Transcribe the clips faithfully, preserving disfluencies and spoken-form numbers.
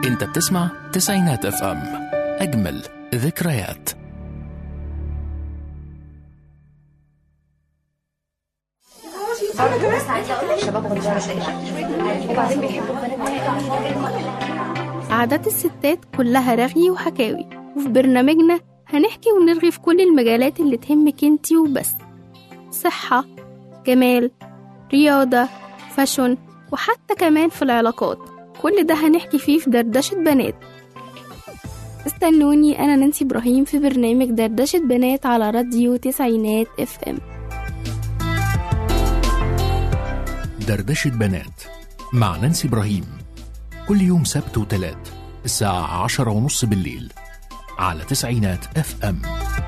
انت بتسمع تسعينات اف ام، اجمل ذكريات. عادات الستات كلها رغي وحكاوي، وفي برنامجنا هنحكي ونرغي في كل المجالات اللي تهمك انتي وبس. صحة، جمال، رياضة، فاشن، وحتى كمان في العلاقات. كل ده هنحكي فيه في دردشة بنات. استنوني، أنا نانسي إبراهيم في برنامج دردشة بنات على راديو تسعينات اف ام. دردشة بنات مع نانسي إبراهيم، كل يوم سبت وتلات الساعة عشرة ونص بالليل على تسعينات اف ام.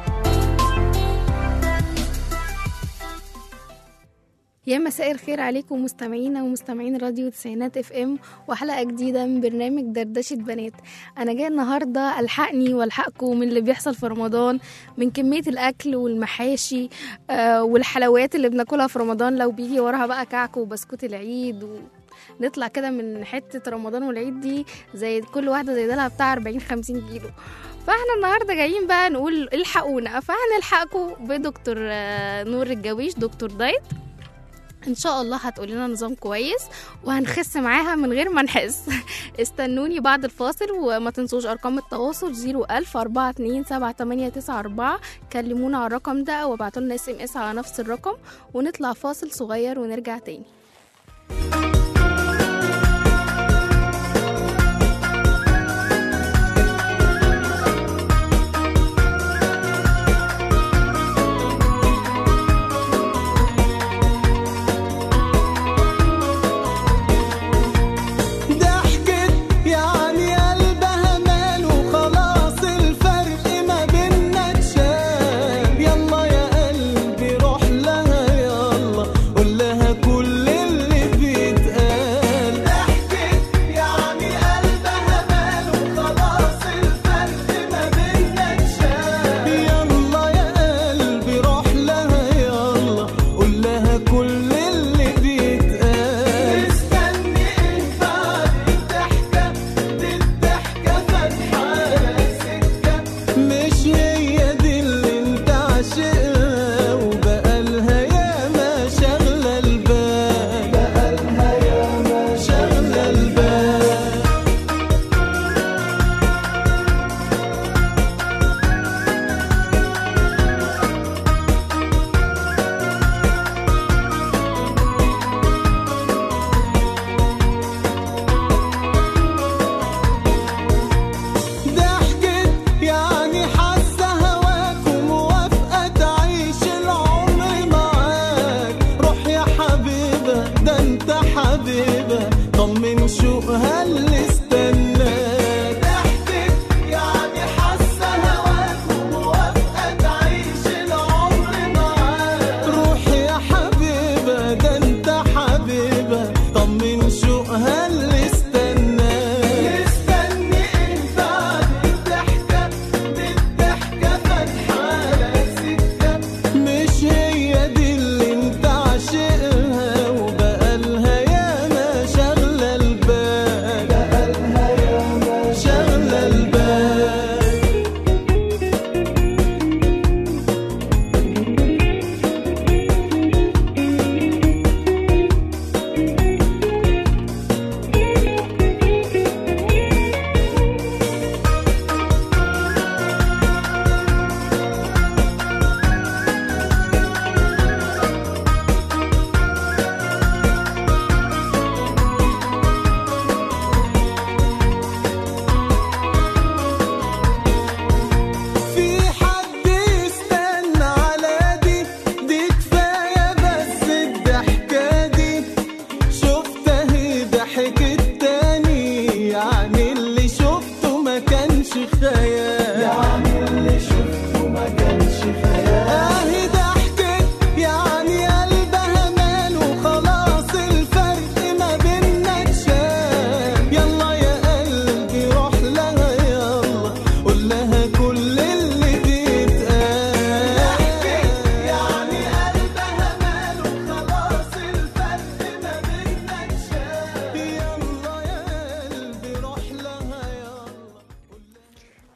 يا مساء الخير عليكم مستمعينا ومستمعين راديو تسعينات اف ام، وحلقة جديدة من برنامج دردشة بنات. انا جاي النهاردة الحقني والحقكم من اللي بيحصل في رمضان، من كمية الاكل والمحاشي آه والحلويات اللي بناكلها في رمضان، لو بيجي وراها بقى كعك وبسكوت العيد، ونطلع كده من حتة رمضان والعيد دي زي كل واحدة زي دلها بتاع أربعين خمسين كيلو. فاحنا النهاردة جايين بقى نقول الحقونا، فهنلحقكم بدكتور آه نور الجويش، دكتور دايت. ان شاء الله هتقول لنا نظام كويس وهنخس معاها من غير ما نحس. استنوني بعد الفاصل، وما تنسوش ارقام التواصل صفر ألف أربعة اتنين سبعة تمانية تسعة أربعة. كلمونا على الرقم ده وابعتوا لنا اس ام اس على نفس الرقم، ونطلع فاصل صغير ونرجع تاني. شغلة البال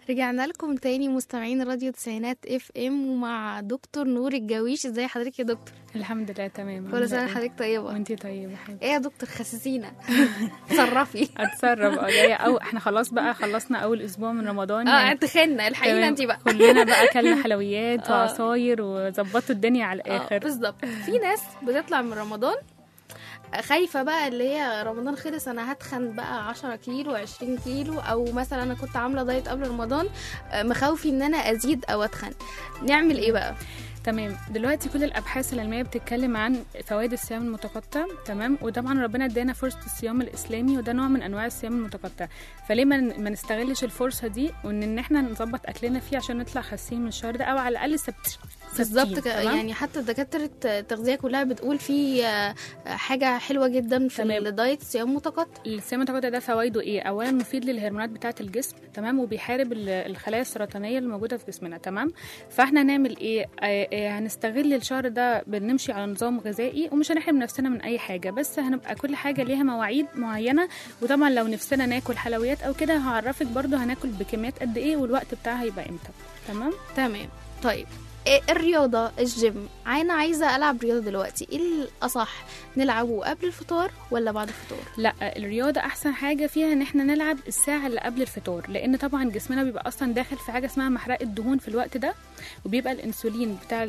رجعنا لكم تاني مستمعين راديو تسعينات اف ام ومع دكتور نور الجويش. ازاي حضرتك يا دكتور؟ الحمد لله تمام. كل سنه حضرتك طيبه. وانتي طيبه حبيبتي. ايه يا دكتور خسسينا تصرفي. اتصرف اه جايه او احنا خلاص بقى خلصنا اول اسبوع من رمضان. اه يعني اتخنا الحقيقه انت بقى كلنا بقى اكلنا حلويات وعصاير وظبطوا الدنيا على الاخر. بالظبط. في ناس بتطلع من رمضان خايفة بقى اللي هي رمضان خلص انا هتخن بقى عشرة كيلو عشرين كيلو، او مثلا انا كنت عاملة دايت قبل رمضان مخاوفي ان انا ازيد او اتخن. نعمل ايه بقى؟ تمام. دلوقتي كل الابحاث العلميه بتتكلم عن فوائد الصيام المتقطع، تمام، وطبعا ربنا ادانا فرصه الصيام الاسلامي وده نوع من انواع الصيام المتقطع، فليه ما نستغلش الفرصه دي وان ان احنا نظبط اكلنا فيه عشان نطلع خاسين من الشهر ده او على الاقل ثابتين. بالظبط. يعني حتى دكاتره التغذيه كلها بتقول في حاجه حلوه جدا في تمام. الدايت الصيام المتقطع. الصيام المتقطع ده فوائده ايه؟ اولا مفيد للهرمونات بتاعه الجسم، تمام، وبيحارب الخلايا السرطانيه اللي موجوده في جسمنا، تمام. فاحنا نعمل ايه؟ هنستغل الشهر ده بنمشي على نظام غذائي ومش هنحرم نفسنا من اي حاجه، بس هنبقى كل حاجه ليها مواعيد معينه. وطبعا لو نفسنا ناكل حلويات او كده هعرفك برضو هناكل بكميات قد ايه والوقت بتاعها يبقى امتى. تمام تمام. طيب الرياضة الجيم، أنا عايزة ألعب رياضة دلوقتي، إيه الأصح نلعبه قبل الفطار ولا بعد الفطار؟ لا، الرياضة أحسن حاجة فيها إن إحنا نلعب الساعة اللي قبل الفطار، لأن طبعا جسمنا بيبقى أصلا داخل في حاجة اسمها محرقة دهون في الوقت ده، وبيبقى الأنسولين بتاع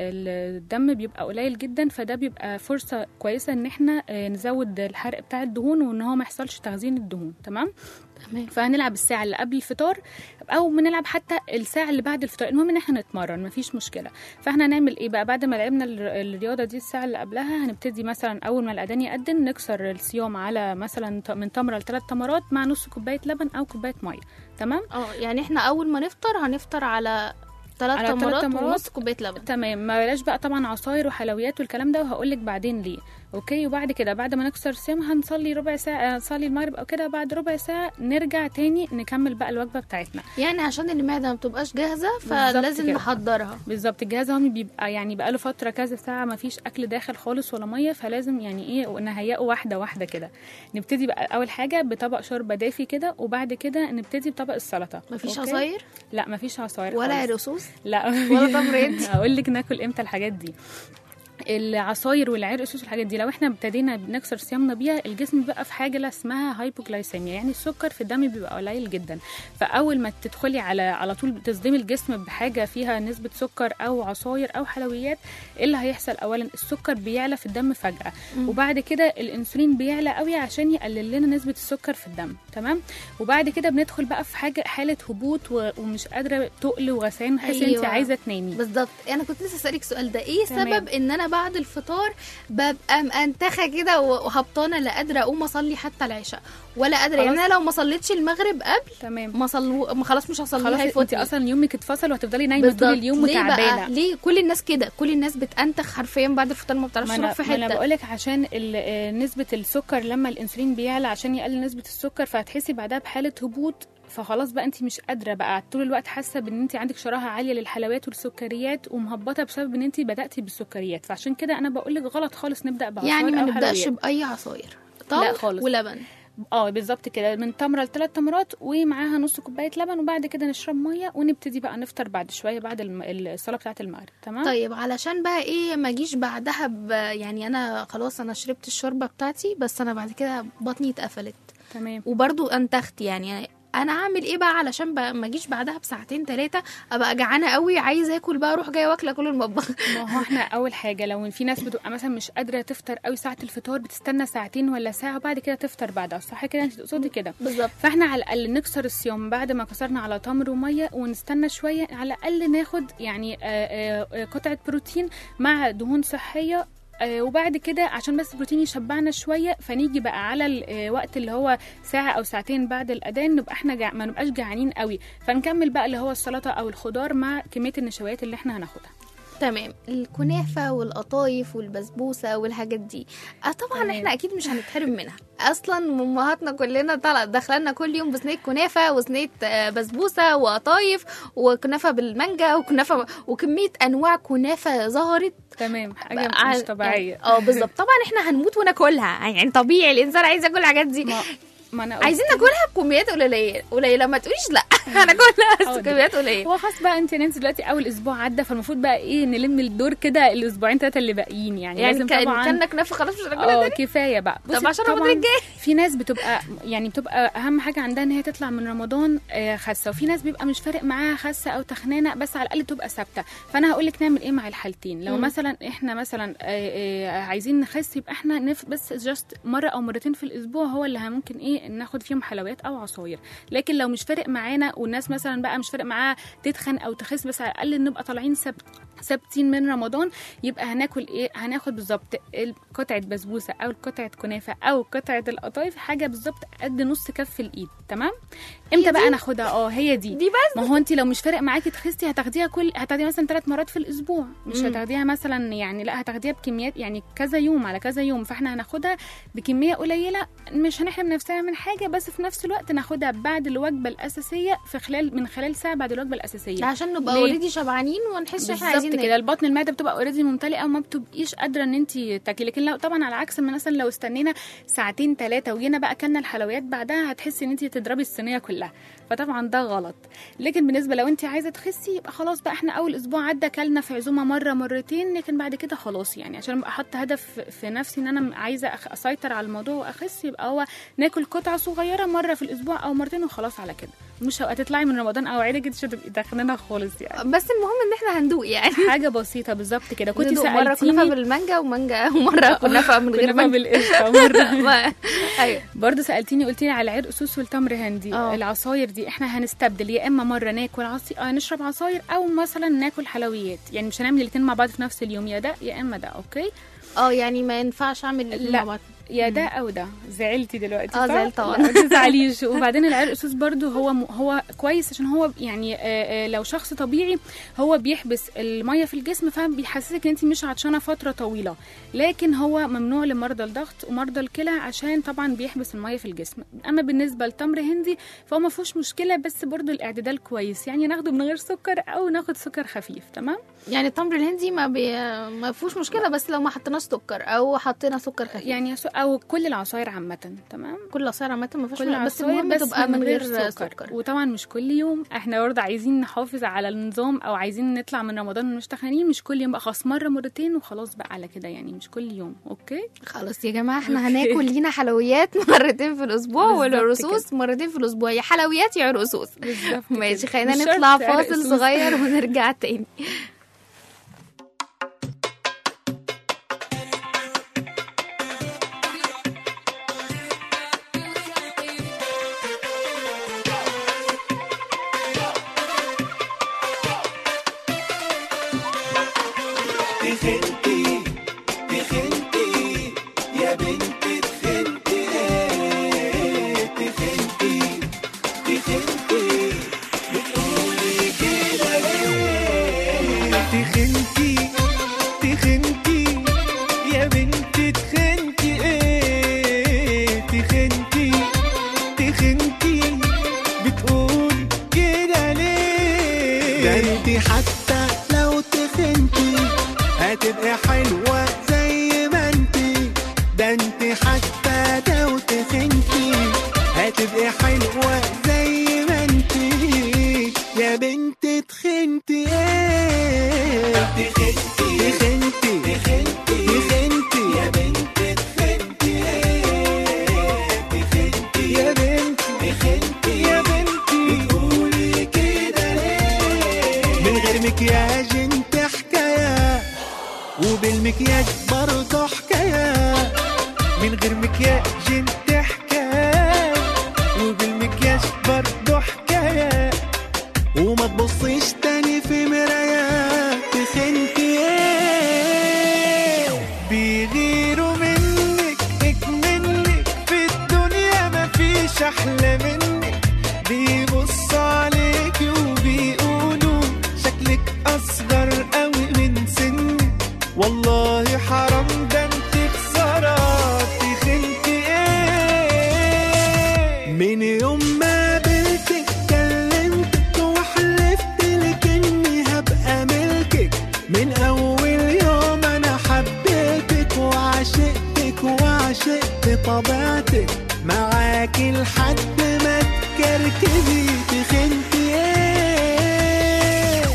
الدم بيبقى قليل جدا، فده بيبقى فرصة كويسة إن إحنا نزود الحرق بتاع الدهون وإن هو ما يحصلش تخزين الدهون. تمام. تمام. فهنلعب الساعة اللي قبل الفطار او بنلعب حتى الساعة اللي بعد الفطار، المهم ان احنا نتمرن مفيش مشكلة. فاحنا هنعمل ايه بقى بعد ما لعبنا الرياضة دي الساعة اللي قبلها؟ هنبتدي مثلا اول ما الاذان يأذن نكسر الصيام على مثلا من تمرة لثلاث تمرات مع نص كوباية لبن او كوباية مية. تمام. اه يعني احنا اول ما نفطر هنفطر على ثلاث تمرات ونص كوبايه لبن. تمام. ما بلاش بقى طبعا عصاير وحلويات والكلام ده، وهقولك بعدين ليه. اوكي. وبعد كده بعد ما نكسر الصيام هنصلي ربع ساعه، نصلي المغرب او كده، بعد ربع ساعه نرجع تاني نكمل بقى الوجبه بتاعتنا، يعني عشان المعده ما بتبقاش جاهزه فلازم نحضرها. بالظبط. الجهاز هم بيبقى يعني بقى له فتره كذا ساعه ما فيش اكل داخل خالص ولا ميه، فلازم يعني ايه نهيئه واحده واحده كده. نبتدي بقى اول حاجه بطبق شوربه دافي كده، وبعد كده نبتدي بطبق السلطه. ما فيش عصاير؟ لا ما فيش عصاير ولا رصوص؟ لا ولا تمرين. هقول لك ناكل امتى الحاجات دي. العصاير والعرق السوس والحاجات دي لو احنا ابتدينا بنكسر صيامنا بيها الجسم بيبقى في حاجه اسمها هايبوغلايسيميا، يعني السكر في الدم بيبقى قليل جدا. فاول ما تدخلي على على طول تصدمي الجسم بحاجه فيها نسبه سكر او عصاير او حلويات، ايه اللي هيحصل؟ اولا السكر بيعلى في الدم فجاه، م. وبعد كده الانسولين بيعلى قوي عشان يقلل لنا نسبه السكر في الدم. تمام. وبعد كده بندخل بقى في حاجه حاله هبوط ومش قادره تقل وغثيان، حاسه أيوة. انت عايزه تنامي. بالظبط. انا كنت لسه اسالك السؤال ده، ايه تمام. سبب ان انا بعد الفطار ببقى مأنتخه كده وهبطانه لا قادره اقوم اصلي حتى العشاء ولا قادره، يعني انا لو ما صليتش المغرب قبل تمام ما صلو خلاص مش هصليها، انت اصلا يومك اتفصل وهتفضلي نايمه طول اليوم وتعبانه. ليه كل الناس كده؟ كل الناس بتأنتخ حرفيا بعد الفطار، ما بتعرفش تروح في حته. انا بقول لك عشان نسبه السكر لما الانسولين بيعلى عشان يقلل نسبه السكر، فهتحسي بعدها بحاله هبوط، فخلاص بقى انت مش قادره بقى طول الوقت حاسه بان انت عندك شراهه عاليه للحلويات والسكريات ومهبطه بسبب ان انت بداتي بالسكريات. فعشان كده انا بقول لك غلط خالص نبدا بعصاير يعني ما نبداش باي عصاير، تمر ولبن. اه بالظبط كده، من تمره لثلاث تمرات ومعاها نص كوبايه لبن، وبعد كده نشرب ميه ونبتدي بقى نفطر بعد شويه بعد الصلاه بتاعه المغرب. تمام. طيب علشان بقى ايه ما اجيش بعدها يعني انا خلاص انا شربت الشوربه بتاعتي بس انا بعد كده بطني اتقفلت، تمام، وبرضو انتخت، يعني انا اعمل ايه بقى علشان بقى ما اجيش بعدها بساعتين ثلاثه ابقى جعانه قوي عايزه اكل بقى اروح جايه واكله كل المطبخ؟ ما هو احنا اول حاجه لو في ناس بتبقى مثلا مش قادره تفطر قوي ساعه الفطار، بتستنى ساعتين ولا ساعه وبعد كده تفطر بعدها، صح كده؟ انت تقصدي كده بالظبط. فاحنا على الاقل نكسر الصيام بعد ما كسرنا على تمر وميه ونستنى شويه، على الاقل ناخد يعني آآ آآ قطعه بروتين مع دهون صحيه، آه وبعد كده عشان بس البروتين يشبعنا شويه، فنيجي بقى على الوقت اللي هو ساعه او ساعتين بعد الاذان نبقى احنا جع... ما نبقاش جعانين قوي، فنكمل بقى اللي هو السلطه او الخضار مع كميه النشويات اللي احنا هناخدها. تمام. الكنافه والقطايف والبسبوسه والحاجات دي اه طبعا تمام. احنا اكيد مش هنتحرم منها، اصلا امهاتنا كلنا طلع دخلنا كل يوم بصينيه كنافه وصينيه بسبوسه وقطايف وكنافه بالمانجا وكنافه وكميه انواع كنافه ظهرت. تمام، حاجه مش طبيعيه. اه بالظبط. طبعا احنا هنموت وناكلها، يعني طبيعي الانسان عايز ياكل الحاجات دي. ما ما انا قلت عايزين ناكلها بكميات قليله قليله، ما تقوليش لا هناكلها بس بكميات قليله. هو خلاص بقى انت نانسي دلوقتي اول اسبوع عدى، فالمفروض بقى ايه نلم الدور كده الاسبوعين ثلاثه اللي باقيين يعني, يعني لازم كان طبعا كان نكنفه خلاص مش هناكلها اه تاني. كفايه بقى. طب عشان رمضان الجاي في ناس بتبقى يعني بتبقى اهم حاجه عندها ان هي تطلع من رمضان آه خاسه، وفي ناس بيبقى مش فارق معاها خاسه او تخنانه بس على الاقل تبقى ثابته. فانا هقول لك نعمل ايه مع الحالتين. لو مم. مثلا احنا مثلا آه آه عايزين نخس، يبقى احنا نف بس جاست مره او مرتين في الاسبوع هو اللي ممكن ايه ناخد فيهم حلويات او عصاير. لكن لو مش فارق معانا والناس مثلا بقى مش فارق معاها تتخن او تخس بس على الاقل نبقى طالعين ثابت ثابتين من رمضان، يبقى هناكل ايه؟ هناخد بالظبط قطعه بسبوسه او قطعه كنافه او قطعه القطايف، حاجه بالظبط قد نص كف الايد. تمام؟ امتى بقى ناخدها؟ اه هي دي دي بس. ما هو انت لو مش فارق معاكي تخسي هتاخديها كل هتاخديها مثلا ثلاث مرات في الاسبوع، مش مم. هتاخديها مثلا يعني لا هتاخديها بكميات يعني كذا يوم على كذا يوم. فاحنا هناخدها بكميه قليله، مش هنحرم نفسنا من حاجه، بس في نفس الوقت ناخدها بعد الوجبه الاساسيه في خلال من خلال ساعه بعد الوجبه الاساسيه، عشان نبقى اوريدي شبعانين ونحس احنا عايزين بالظبط كده. البطن المعده بتبقى اوريدي ممتلئه وما بتبقيش قادره ان انت تاكلي. لكن لو طبعا على عكس مثلا لو استنينا ساعتين ثلاثه وجينا بقى اكلنا الحلويات بعدها هتحسي ان انت تضربي الصينيه كلها، فطبعا ده غلط. لكن بالنسبه لو انت عايزه تخسي يبقى خلاص بقى احنا اول اسبوع عدى اكلنا في عزومه مره مرتين، لكن بعد كده خلاص يعني عشان ابقى احط هدف في نفسي ان انا عايزه اسيطر على الموضوع واخس، يبقى هو ناكل قطعه صغيره مره في الاسبوع او مرتين وخلاص على كده. مش هتطلعي من رمضان او عيدك مش هتبقي داخلينها خالص يعني، بس المهم ان احنا هندوق يعني حاجه بسيطه بالظبط كده. كنت ندوق مره سالتيني كنافه بالمانجا ومانجا ومره كنافه من غير كنافه مانجا بالقشطه مره. ايوه برضه سالتيني قلتي لي على عرق سوس والتمر هندي. أوه. العصاير دي احنا هنستبدل، يا اما مره ناكل عصي... آه نشرب عصاير او مثلا ناكل حلويات، يعني مش هنعمل الاثنين مع بعض في نفس اليوم، يا ده يا اما ده. اوكي اه يعني ما ينفعش اعمل الاتنين لا. مع بعض. يا ده او ده. زعلتي دلوقتي؟ اه صح؟ زعلت طبعا. ما تزعليش. وبعدين العرق السوس برضو هو م... هو كويس عشان هو يعني آه آه لو شخص طبيعي هو بيحبس الميه في الجسم، فبيحسسك ان انت مش عطشانه فتره طويله. لكن هو ممنوع لمرضى الضغط ومرضى الكلى عشان طبعا بيحبس الميه في الجسم. اما بالنسبه لتمر هندي فهو ما فيهوش مشكله، بس برضو الاعتدال كويس، يعني ناخده من غير سكر او ناخد سكر خفيف. تمام؟ يعني التمر الهندي ما بي... ما فيهوش مشكله، بس لو ما حطيناش سكر او حطينا سكر خفيف يعني او كل العصاير عامه. تمام؟ كل العصاير عامه ما فيهاش كل مشكلة، بس العصاير المهم بس تبقى من غير سكر. سكر. وطبعا مش كل يوم، احنا برضه عايزين نحافظ على النظام او عايزين نطلع من رمضان مش تخانين، مش كل يوم بقى، خلاص مره مرتين وخلاص بقى على كده يعني، مش كل يوم. اوكي خلاص يا جماعه احنا هناكل لينا حلويات مرتين في الاسبوع والعرقسوس مرتين في الاسبوع، يا حلويات يا عرقسوس. بالظبط ماشي، كده. خلينا مش نطلع شرط فاصل عرقسوس. صغير ونرجع تاني. تخنتي تخنتي يا بنتي تخنتي ايه تخنتي تخنتي بتقولي كده ليه تخنتي تخنتي يا بنتي تخنتي ايه تخنتي تخنتي بتقولي كده ليه ده انتي حتى لو تخنتي هتبقى حلوة زي ما انتي، ده انتي حتى لو تخنتي هتبقى حلوة زي ما انتي يا بنتي تخنتي ايه تخنتي تخنتي تخنتي تخنتي يا بنتي تخنتي ايه تخنتي يا بنتي تخنتي يا بنتي بتقولي كده ليه من غير مكياج انت حكاية وبالمكياج برضه حكاية، من غير مكياج انت حكاية وبالمكياج برضه حكاية، وما تبصيش تاني في مراية تخنتي ايه بيغيروا منك اكملك في الدنيا مفيش احلى منك، بيبصوا عليك وبيقولوا شكلك اصغر قوي من سنك، والله حرام ده انت خسارة تخنتي ايه من يوم ما قابلتك كلمتك وحلفت لك اني هبقى ملكك، من اول يوم انا حبيتك وعشقتك وعشقت طبيعتك، معاكي لحد ما تكركبي تخنتي ايه.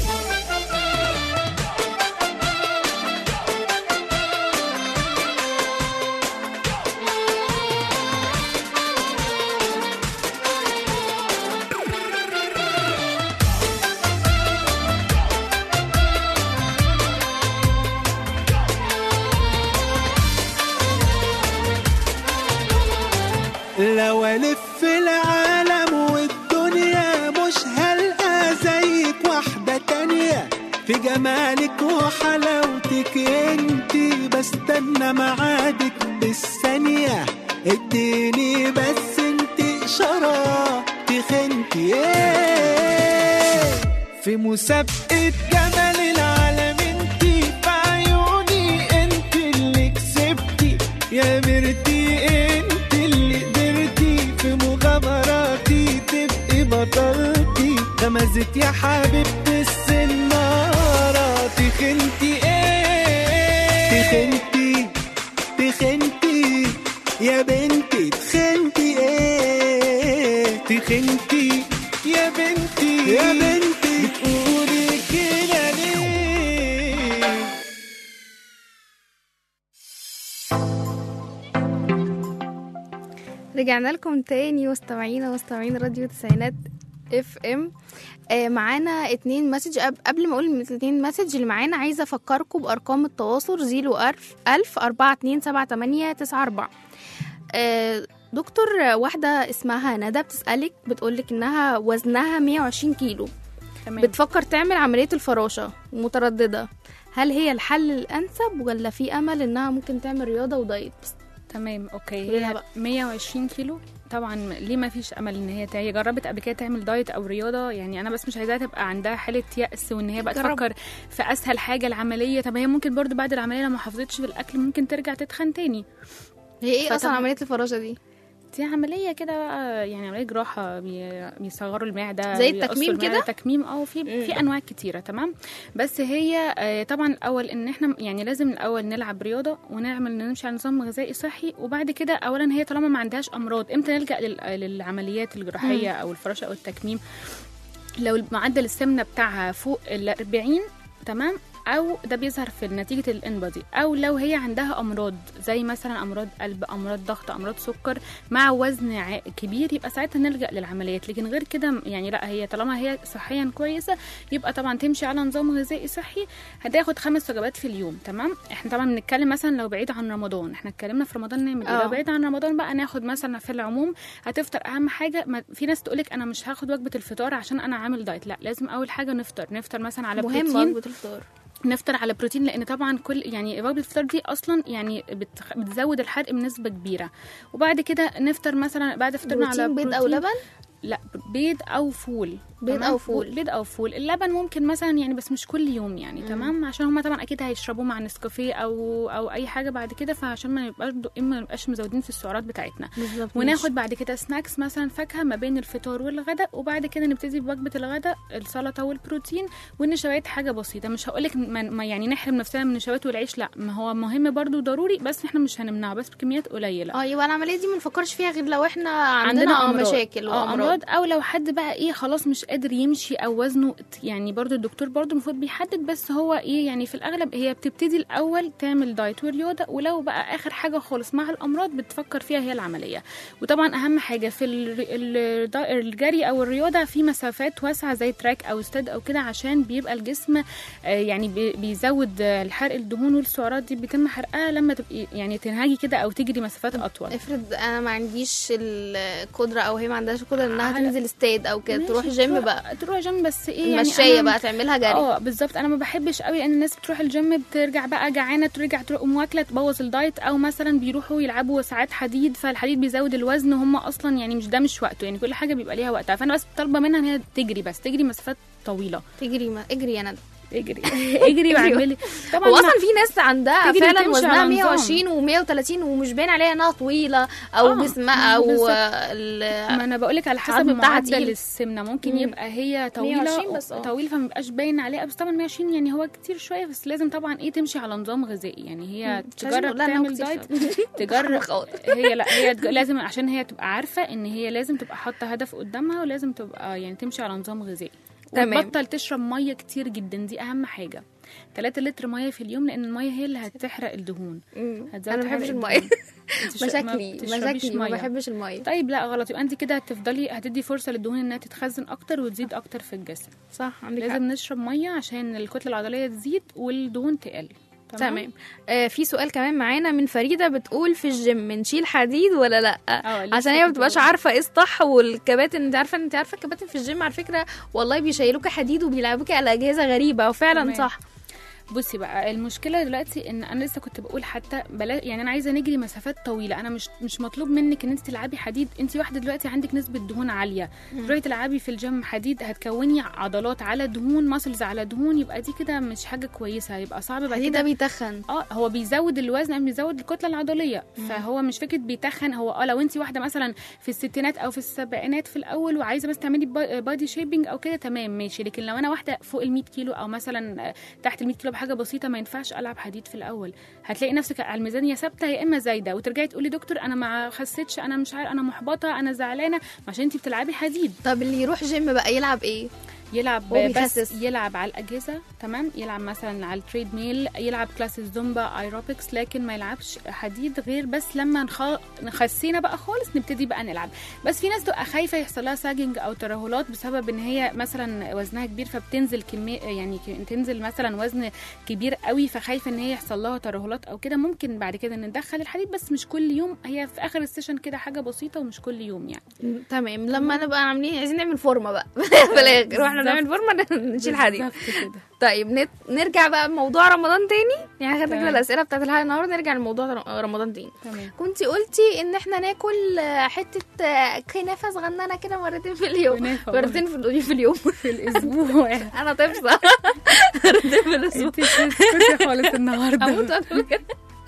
لو الف العالم والدنيا مش هلقى زيك واحدة تانية في جمالك وحلاوتك انتي، بستنى معادك بالثانية اديني بس انتي اشارة تخنتي ايه. في مسابقة جمال العالم انتي في عيوني انتي اللي كسبتي يا مرتي، انتي اللي قدرتي في مغامراتي تبقي بطلتي. غمزت يا حبيبتي السنارة تخنتي ايه. تخنتي تخنتي يا بنتي تخنتي ايه. تخنتي يا بنتي يا بنتي بتقولي كده ليه. رجعنا لكم تاني مستمعينا مستمعين راديو تسعينات اف ام. آه معانا اتنين مسج. قبل ما اقول الاتنين مسج اللي معانا عايزه افكركم بارقام التواصل زيرو ألف أربعة اتنين سبعة تمانية تسعة أربعة. آه دكتور واحده اسمها ندى بتسالك بتقولك انها وزنها مية وعشرين كيلو، تمام. بتفكر تعمل عمليه الفراشه ومتردده، هل هي الحل الانسب ولا في امل انها ممكن تعمل رياضه ودايت؟ تمام اوكي. قوليلها هي بقى. مية وعشرين كيلو طبعا ليه ما فيش امل ان هي هي جربت قبل كده تعمل دايت او رياضه، يعني انا بس مش عايزاها تبقى عندها حاله يأس وان هي بقى جرب. تفكر في اسهل حاجه العمليه. طب هي ممكن برضو بعد العمليه لو ما حافظتش في الاكل ممكن ترجع تتخن تاني. هي ايه فطب- اصلا عمليه الفراشه دي؟ دي عمليه كده بقى، يعني عمليه جراحه بي- بيصغروا المعده زي بيقصوا التكميم المعدة. كده؟ تكميم اه في مم. في انواع كتيره تمام. بس هي آه، طبعا الاول ان احنا يعني لازم الاول نلعب رياضه ونعمل نمشي على نظام غذائي صحي، وبعد كده اولا هي طالما ما عندهاش امراض امتى نلجا لل- للعمليات الجراحيه او الفراشه او التكميم. لو معدل السمنه بتاعها فوق ال أربعين تمام، او ده بيظهر في نتيجه الانبادي، او لو هي عندها امراض زي مثلا امراض قلب، امراض ضغط، امراض سكر مع وزن ع- كبير، يبقى ساعتها نلجا للعمليات. لكن غير كده يعني لا، هي طالما هي صحيا كويسه يبقى طبعا تمشي على نظام غذائي صحي، هتاخد خمس وجبات في اليوم تمام. احنا طبعا بنتكلم مثلا لو بعيد عن رمضان، احنا اتكلمنا في رمضان نعمل ايه. آه. لو بعيد عن رمضان بقى ناخد مثلا في العموم هتفطر اهم حاجه. ما في ناس تقولك انا مش هاخد وجبه الفطار عشان انا عامل دايت، لا لازم اول حاجه نفطر نفطر مثلا على مهم بروتين، وجبه الفطار. نفطر على بروتين، لان طبعا كل يعني وجبه الفطار دي اصلا يعني بتخ... بتزود الحرق بنسبه كبيره. وبعد كده نفطر مثلا بعد فطرنا على بروتين، بروتين بيض او لبن؟ لا بيض او فول. بيض تمام؟ أو فول. بيض او فول. اللبن ممكن مثلا يعني بس مش كل يوم يعني. مم. تمام، عشان هما طبعا اكيد هيشربوه مع نسكافيه او او اي حاجه بعد كده، فعشان ما نبقاش ما نبقاش مزودين في السعرات بتاعتنا. بالظبط. وناخد بعد كده سناكس مثلا فاكهه ما بين الفطار والغداء، وبعد كده نبتدي بوجبه الغداء السلطه والبروتين والنشويات حاجه بسيطه. مش هقولك ما ما يعني نحرم نفسنا من النشويات والعيش، لا، ما هو مهم برضو ضروري، بس احنا مش هنمنعه بس بكميات قليله. اه يبقى العمليه دي ما نفكرش فيها غير لو احنا عندنا, عندنا أمراض. مشاكل اه امراض، او لو حد بقى ايه خلاص مش قادر يمشي او وزنه، يعني برضو الدكتور برضو المفروض بيحدد، بس هو ايه يعني في الاغلب هي بتبتدي الاول تعمل دايت ورياضه، ولو بقى اخر حاجه خالص مع الامراض بتفكر فيها هي العمليه. وطبعا اهم حاجه في الجري او الرياضه في مسافات واسعه زي تراك او استاد او كده، عشان بيبقى الجسم يعني بيزود الحرق، الدهون والسعرات دي بيتم حرقها لما تبقي يعني تنهجي كده او تجري مسافات اطول. افرض انا ما عنديش القدره او هي ما عندهاش القدره انها تنزل استاد او كده، تروح جيم بقى، تروح جيم بس ايه يعني مشايه بقى تعملها جري. اه بالظبط. انا ما بحبش قوي ان الناس بتروح الجيم بترجع بقى جعانه، ترجع تروح واكله تبوظ الدايت، او مثلا بيروحوا يلعبوا ساعات حديد، فالحديد بيزود الوزن، هم اصلا يعني مش ده مش وقته، يعني كل حاجه بيبقى ليها وقتها. فانا بس طالبه منها ان هي تجري، بس تجري مسافات طويله. تجري ما اجري يا ندى. اجري اجري واعملي. طبعا هو اصلا في ناس عندها تجري فعلا تمشي وزنها على مية نظام. وعشرين ومية وتلاتين ومش باين عليها انها طويله او آه، جسمها او بالظبط. ال- ما انا بقولك على حسب العظم بتاعها معدل تقيل. السمنه، ممكن مم. يبقى هي مية طويله وعشرين بس، آه. طويله فما بيبقاش باين عليها، بس طبعا مية وعشرين يعني هو كتير شويه، بس لازم طبعا ايه تمشي على نظام غذائي، يعني هي مش عايزين تجرب نقول لها إنه تعمل كتير دايت تجرب. خالص. هي لا هي تج- لازم عشان هي تبقى عارفه ان هي لازم تبقى حاطه هدف قدامها، ولازم تبقى يعني تمشي على نظام غذائي، تمام. وتبطل تشرب ميه كتير جدا، دي اهم حاجه. ثلاثة لتر ميه في اليوم، لان الميه هي اللي هتحرق الدهون. مم. هتزود انا ما حرق بحبش الدهون. الميه. انت ش- ما مشاكلي بتشربيش مشاكلي ما مية. بحبش الميه. طيب لا غلط، يبقى انت كده هتفضلي هتدي فرصه للدهون انها تتخزن اكتر وتزيد اكتر في الجسم. صح، عندك حق. لازم نشرب ميه عشان الكتله العضليه تزيد والدهون تقل. تمام. آه في سؤال كمان معانا من فريده، بتقول في الجيم نشيل حديد ولا لا؟ اه لسه عشان هي ما كنت بتبقاش بقول. عارفه ايه الصح، والكباتن انت عارفه انت عارفه الكباتن في الجيم على فكره والله بيشيلوكي حديد وبيلعبوكي على اجهزه غريبه، وفعلا تمام. صح. بصي بقى، المشكله دلوقتي ان انا لسه كنت بقول حتى بلا يعني انا عايزه نجري مسافات طويله، انا مش مش مطلوب منك ان انت تلعبي حديد. انت واحده دلوقتي عندك نسبه دهون عاليه، تروحي تلعبي في الجيم حديد هتكوني عضلات على دهون، ماسلز على دهون، يبقى دي كده مش حاجه كويسه، هيبقى صعب بعد الحديد ده كده. بيتخن. اه هو بيزود الوزن، يعني بيزود الكتله العضليه، فهو مش فكره بيتخن. هو اه لو انت واحده مثلا في الستينات او في السبعينات في الاول وعايزه بس تعملي بادي شيبنج او كده، تمام ماشي. لكن لو انا واحده فوق ال مية كيلو او مثلا تحت ال مية كيلو بحاجه بسيطه، ما ينفعش العب حديد في الاول. هتلاقي نفسك على الميزانيه ثابته يا اما زايده، وترجعي تقولي دكتور انا ما خسيتش، انا مش عارف، انا محبطه، انا زعلانه عشان انت بتلعبي حديد. طب اللي يروح جيم بقى يلعب ايه؟ يلعب هو بس بيخسس. يلعب على الاجهزه، تمام، يلعب مثلا على التريد ميل، يلعب كلاسز زومبا ايروبكس، لكن ما يلعبش حديد غير بس لما نخ... نخسينا بقى خالص نبتدي بقى نلعب. بس في ناس تبقى خايفه يحصل لها ساجنج او ترهلات بسبب ان هي مثلا وزنها كبير، فبتنزل كميه يعني ك- تنزل مثلا وزن كبير قوي، فخايفه ان هي يحصل لها ترهلات او كده. ممكن بعد كده ندخل الحديد بس مش كل يوم، هي في اخر السيشن كده حاجه بسيطه ومش كل يوم يعني. م- تمام. لما نبقى عاملين عايزين نعمل فورمه بقى في الاخر واحنا بنعمل فورمه نشيل حديد. بالظبط كده. طيب نت... نرجع بقى بموضوع رمضان تاني، يعني خدنا كده تمام. الاسئله بتاعت الحلقه النهارده، نرجع لموضوع ر- رمضان تاني. تمام. كنتي قلتي ان احنا ناكل آه، حته آه، كنافه صغننه كده مرتين في اليوم. كنافة. مرتين في اليوم في اليوم في الاسبوع. انا طفله مرتين في الاسبوع. انت كنت خالص النهارده. هموت أنا بجد.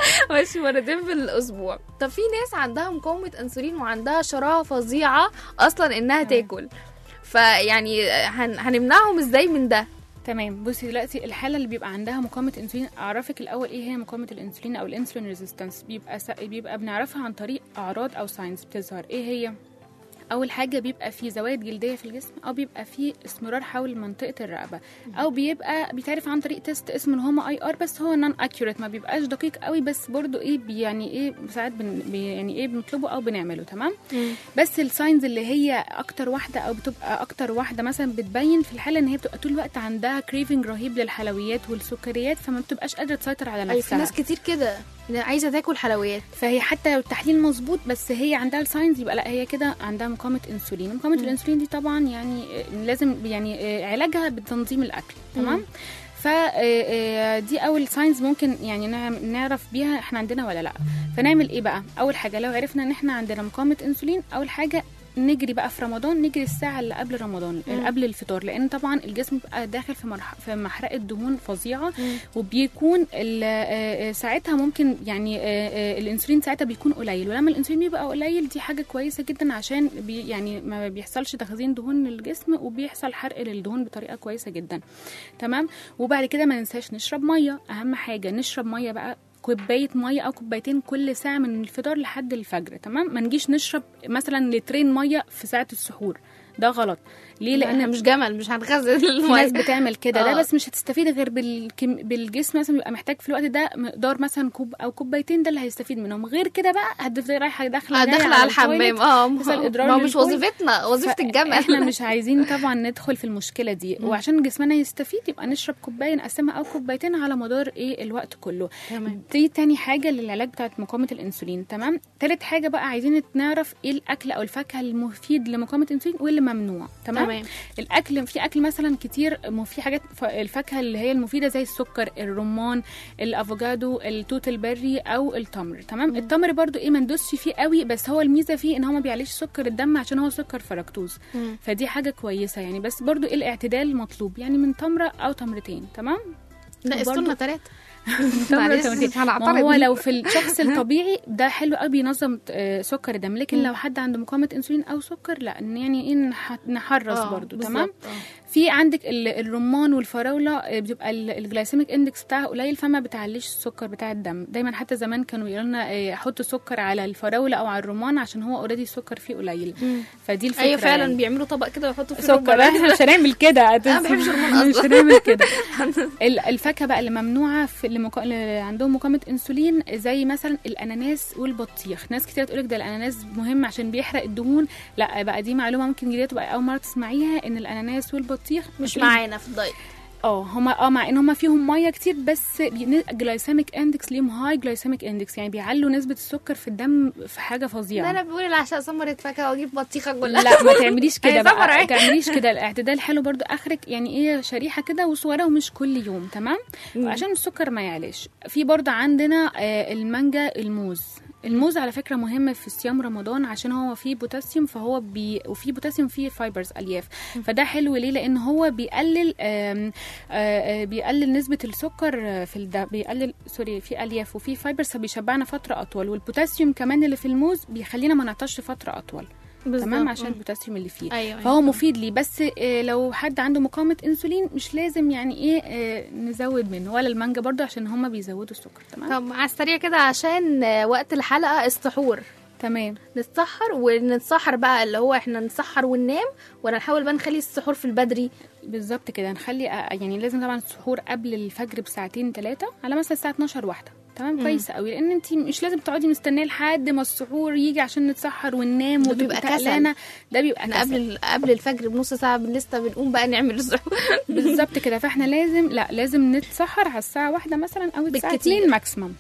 مش مرتين في الاسبوع. طب في ناس عندها مقاومه انسولين وعندها شراهه فظيعه اصلا انها تاكل، فيعني هن... هنمنعهم ازاي من ده؟ تمام. بصي دلوقتي الحاله اللي بيبقى عندها مقاومه انسولين، اعرفك الاول ايه هي مقاومه الانسولين او الانسولين ريزيستنس. بيبقى س... بيبقى بنعرفها عن طريق اعراض او ساينز بتظهر. ايه هي؟ اول حاجه بيبقى في زوايد جلديه في الجسم، او بيبقى في اسمرار حول منطقه الرقبه، او بيبقى بيتعرف عن طريق تيست اسمه الهوما اي ار، بس هو نون اكيوريت، ما بيبقاش دقيق قوي، بس برضو ايه بي- يعني ايه ساعات بن بي يعني ايه بنطلبه او بنعمله. تمام. بس الساينز اللي هي اكتر واحده او بتبقى اكتر واحده مثلا بتبين في الحاله ان هي بتبقى طول الوقت عندها كريفنج رهيب للحلويات والسكريات، فما بتبقاش قادره تسيطر على اي في نفسها. ناس كتير كده عايزه تاكل حلويات. فهي حتى لو التحليل مظبوط بس هي عندها الساينز، يبقى لا هي كده عندها مقاومه انسولين. مقاومه الانسولين دي طبعا يعني لازم يعني علاجها بتنظيم الاكل. تمام. فدي اول ساينز ممكن يعني نعم- نعرف بيها احنا عندنا ولا لا. فنعمل ايه بقى؟ اول حاجه لو عرفنا ان احنا عندنا مقاومه انسولين، اول حاجه نجري بقى في رمضان، نجري الساعه اللي قبل رمضان، مم. قبل الفطار، لان طبعا الجسم بيبقى داخل في مرح... في محرقه دهون فظيعه، وبيكون ال- آه، آه، ساعتها ممكن يعني آه، آه، الانسولين ساعتها بيكون قليل، ولما الانسولين بيبقى قليل دي حاجه كويسه جدا عشان بي يعني ما بيحصلش تخزين دهون للجسم، وبيحصل حرق للدهون بطريقه كويسه جدا. تمام. وبعد كده ما ننساش نشرب ميه، اهم حاجه نشرب ميه بقى كوبايه ميه او كوبايتين كل ساعه من الفطار لحد الفجر. تمام. ما نجيش نشرب مثلا لترين ميه في ساعه السحور، ده غلط. ليه؟ لان مش جمل مش هنخزن في الميه. ناس بتعمل كده. آه. ده بس مش هتستفيد غير بالكم... بالجسم مثلا بيبقى محتاج في الوقت ده مقدار مثلا كوب او كوبايتين، ده اللي هيستفيد منهم. غير كده بقى هتفضلي رايحه داخله جايه داخله على الحمام. التويلت، اه مثلا إدرار ما هو مش للبول. وظيفتنا، وظيفه الجمل. احنا مش عايزين طبعا ندخل في المشكله دي، وعشان جسمنا يستفيد يبقى نشرب كوبايه نقسمها او كوبايتين على مدار ايه الوقت كله. تمام. دي تاني حاجه للعلاج بتاعت مقاومه الانسولين. تمام. تالت حاجه بقى عايزين نعرف ايه الاكل او الفاكهه المفيد لمقاومه الانسولين واللي ممنوع. تمام. تمام. الاكل في اكل مثلا كتير، في حاجات الفاكهه اللي هي المفيده زي السكر، الرمان، الافوكادو، التوت البري او التمر. تمام. مم. التمر برضو ايه ما ندوسش فيه قوي، بس هو الميزه فيه ان هو ما بيعليش سكر الدم عشان هو سكر فركتوز. مم. فدي حاجه كويسه يعني، بس برضو ايه الاعتدال مطلوب يعني من تمره او تمرتين. تمام. لا استنى ثلاثه ما هو لو في الشخص الطبيعي ده حلو قوي بينظم سكر الدم، لكن م. لو حد عنده مقاومه انسولين او سكر لا يعني ايه نحرص برضو. تمام. في عندك الرمان والفراوله بيبقى الجلايسيميك اندكس بتاعها قليل، فما بتعليش السكر بتاع الدم. دايما حتى زمان كانوا يقولوا لنا حطوا سكر على الفراوله او على الرمان عشان هو اوريدي السكر فيه قليل. م. فدي الفكره. ايوه فعلا يعني. بيعملوا طبق كده ويحطوا فيه سكر. احنا مش هنعمل كده. انا ما بحبش الرمان اصلا. مش هنعمل كده. الفاكهه بقى اللي ممنوعه في اللي, مك... اللي عندهم مقاومه انسولين زي مثلا الاناناس والبطيخ. ناس كتير تقولك ده الاناناس مهم عشان بيحرق الدهون. لا بقى دي معلومه ممكن جديده تبقى اول مره تسمعيها، ان الاناناس والبطيخ مش معانا في الدايت. اه هما اه مع ان هما فيهم ميه كتير، بس جلايسيميك اندكس ليهم هاي جلايسيميك اندكس، يعني بيعلوا نسبه السكر في الدم في حاجه فظيعه. انا بقول العشاء ثمره فاكهه واجيب بطيخه كلها. لا ما تعمليش كده بقى، ما تعمليش كده. الاعتدال حلو برضو، اخرك يعني ايه شريحه كده وصغيره ومش كل يوم. تمام. عشان السكر ما يعلاش. في برضو عندنا آه المانجا، الموز. الموز على فكره مهم في صيام رمضان عشان هو فيه بوتاسيوم، فهو بي وفيه بوتاسيوم فيه فايبرز الياف، فده حلو ليه؟ لان هو بيقلل آم آم بيقلل نسبه السكر في الدم، بيقلل سوري في الياف وفيه فايبرز، فبيشبعنا فتره اطول. والبوتاسيوم كمان اللي في الموز بيخلينا ما نعطش فتره اطول. بالزبط. تمام. عشان البوتاسيوم اللي فيه. أيوة فهو أيوة. مفيد ليه، بس إيه لو حد عنده مقاومه انسولين مش لازم يعني ايه, إيه نزود منه، ولا المانجا برضو عشان هم بيزودوا السكر. تمام. طب على السريع كده عشان وقت الحلقه السحور. تمام. نتسحر ونتسحر بقى اللي هو احنا نتسحر وننام، ولا نحاول بقى نخلي السحور في البدري؟ بالظبط كده. نخلي يعني لازم طبعا السحور قبل الفجر بساعتين ثلاثه، على مثلا الساعه اتناشر واحده. تمام. كويس قوي، لان انت مش لازم تقعدي مستنيه لحد ما السحور يجي عشان نتسحر وننام وتبقى كسلانه. ده بيبقى كسل. قبل قبل الفجر بنص ساعه لسه بنقوم بقى نعمل السحور. بالظبط كده. فاحنا لازم لا لازم نتسحر على الساعه واحدة مثلا او الساعه اتنين ماكسيمم.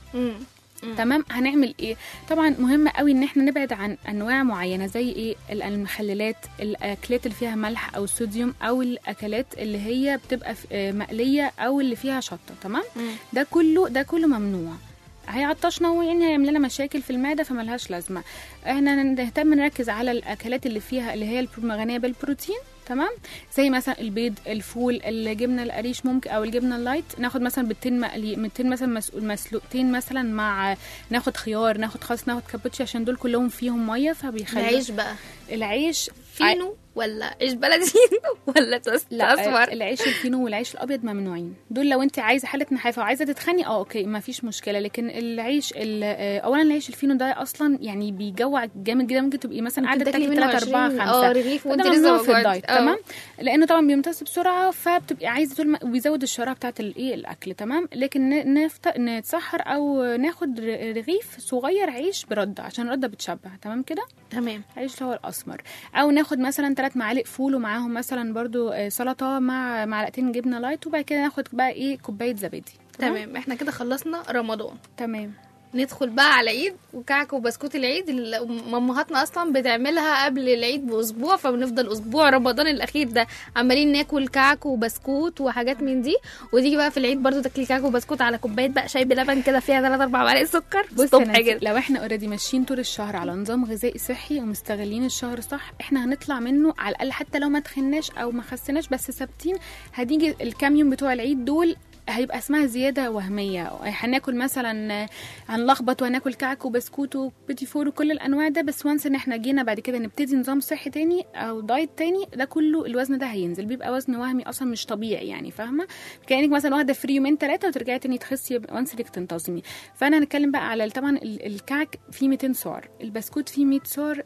تمام. هنعمل ايه؟ طبعا مهم قوي ان احنا نبعد عن انواع معينه زي ايه المخللات، الاكلات اللي فيها ملح او صوديوم، او الاكلات اللي هي بتبقى مقليه او اللي فيها شطه. تمام. مم. ده كله ده كله ممنوع، هيعطشنا ويعني هيعمل لنا مشاكل في المعده، فملهاش لازمه. احنا نهتم نركز على الاكلات اللي فيها اللي هي غنيه بالبروتين. تمام. زي مثلا البيض، الفول، الجبنه القريش ممكن، او الجبنه اللايت. ناخد مثلا بيضتين مقلي بيضتين مثلا مسلوقتين مثلا، مع ناخد خيار، ناخد خس، ناخد كابوتشي، عشان دول كلهم فيهم ميه فبيخلي. العيش بقى العيش فينو ولا عيش بلدي ولا اصفر؟ العيش الفينو والعيش الابيض ممنوعين. دول لو انت عايزه حاله نحافه وعايزه تتخني اه اوكي ما فيش مشكله، لكن العيش اولا العيش الفينو ده اصلا يعني بيجوع جامد جدا، ممكن تبقي مثلا قاعده تاكلي ثلاثة أربعة خمسة اه رغيف وانت لسه في الدايت. تمام. لانه طبعا بيمتص بسرعه، فبتبقي عايزه طول وبيزود الشرايح بتاعه الايه الاكل. تمام. لكن نفت... نتسحر او ناخد رغيف صغير عيش برده، عشان الرده بتشبع. تمام كده. تمام. عيش اللي هو الاسمر، او ناخد مثلا ثلاث معالق فول ومعاهم مثلا برضو سلطه مع معلقتين جبنه لايت، وبعد كده ناخد بقى ايه كوبايه زبادي. تمام. تمام. احنا كده خلصنا رمضان. تمام. ندخل بقى على عيد وكعك وبسكوت العيد اللي مامهاتنا اصلا بتعملها قبل العيد باسبوع، فبنفضل اسبوع رمضان الاخير ده عمالين ناكل كعك وبسكوت وحاجات من دي، وتيجي بقى في العيد برضو تاكلي كعك وبسكوت على كوبايه بقى شاي بلبن كده فيها ثلاثة أربعة معالق سكر. بصي لو احنا اوريدي ماشيين طول الشهر على نظام غذائي صحي ومستغلين الشهر صح، احنا هنطلع منه على الاقل حتى لو ما تخناش او ما خسناش، بس ثابتين. هتيجي الكام يوم بتوع العيد دول هيبقى اسمها زياده وهميه، هناكل مثلا هنلخبط وهناكل كعك وبسكوت وبيتي فور وكل الانواع ده، بس وانس ان احنا جينا بعد كده نبتدي نظام صحي تاني او دايت تاني، ده كله الوزن ده هينزل، بيبقى وزن وهمي اصلا مش طبيعي يعني، فاهمه؟ كانك مثلا واخده فري يومين ثلاثه وترجعي تاني تخسي وانس انك تنتظمي. فانا هنتكلم بقى على طبعا الكعك فيه مئتين سعر، البسكوت فيه مية سعر،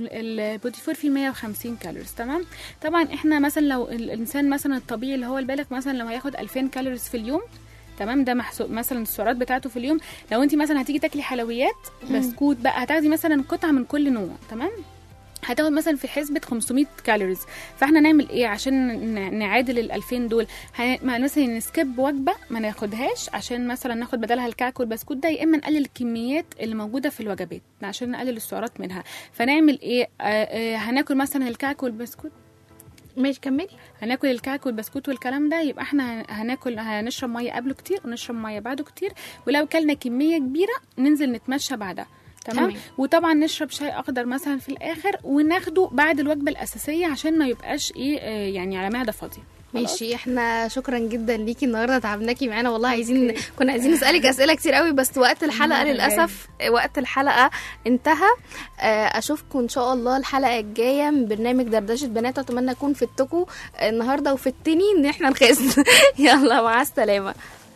البيتي فور فيه مية وخمسين كالوريز. تمام. طبعا احنا مثلا لو الانسان مثلا الطبيعي اللي هو البالغ مثلا لو هياخد ألفين كالوريز في اليوم، تمام، ده محسوب مثلا السعرات بتاعته في اليوم. لو انت مثلا هتيجي تاكلي حلويات بسكوت بقى، هتاخدي مثلا قطعه من كل نوع، تمام، هتاخد مثلا في حسبة خمسمية كالوريز. فاحنا نعمل ايه عشان نعادل ال ألفين دول؟ مثلا نسكيب وجبه ما ناخدهاش عشان مثلا ناخد بدلها الكعك والبسكوت ده، يا اما نقلل الكميات اللي موجوده في الوجبات عشان نقلل السعرات منها. فنعمل ايه؟ آه آه هناكل مثلا الكعك والبسكوت. ماشي كملي. هناكل الكعك والبسكوت والكلام ده، يبقى احنا هناكل هنشرب ميه قبله كتير ونشرب ميه بعده كتير، ولو كلنا كميه كبيره ننزل نتمشى بعدها. تمام. وطبعا نشرب شاي اخضر مثلا في الاخر وناخده بعد الوجبه الاساسيه عشان ما يبقاش ايه آه يعني على معده فاضيه. ماشي، احنا شكرا جدا ليكي النهارده، تعبناكي معانا والله. عايزين كنا عايزين نسالك اسئله كتير قوي بس وقت الحلقه للاسف وقت الحلقه انتهى. اشوفكم ان شاء الله الحلقه الجايه من برنامج دردشه بنات. اتمنى اكون فدتكم النهارده وفدتني ان احنا نخس. يلا مع السلامه.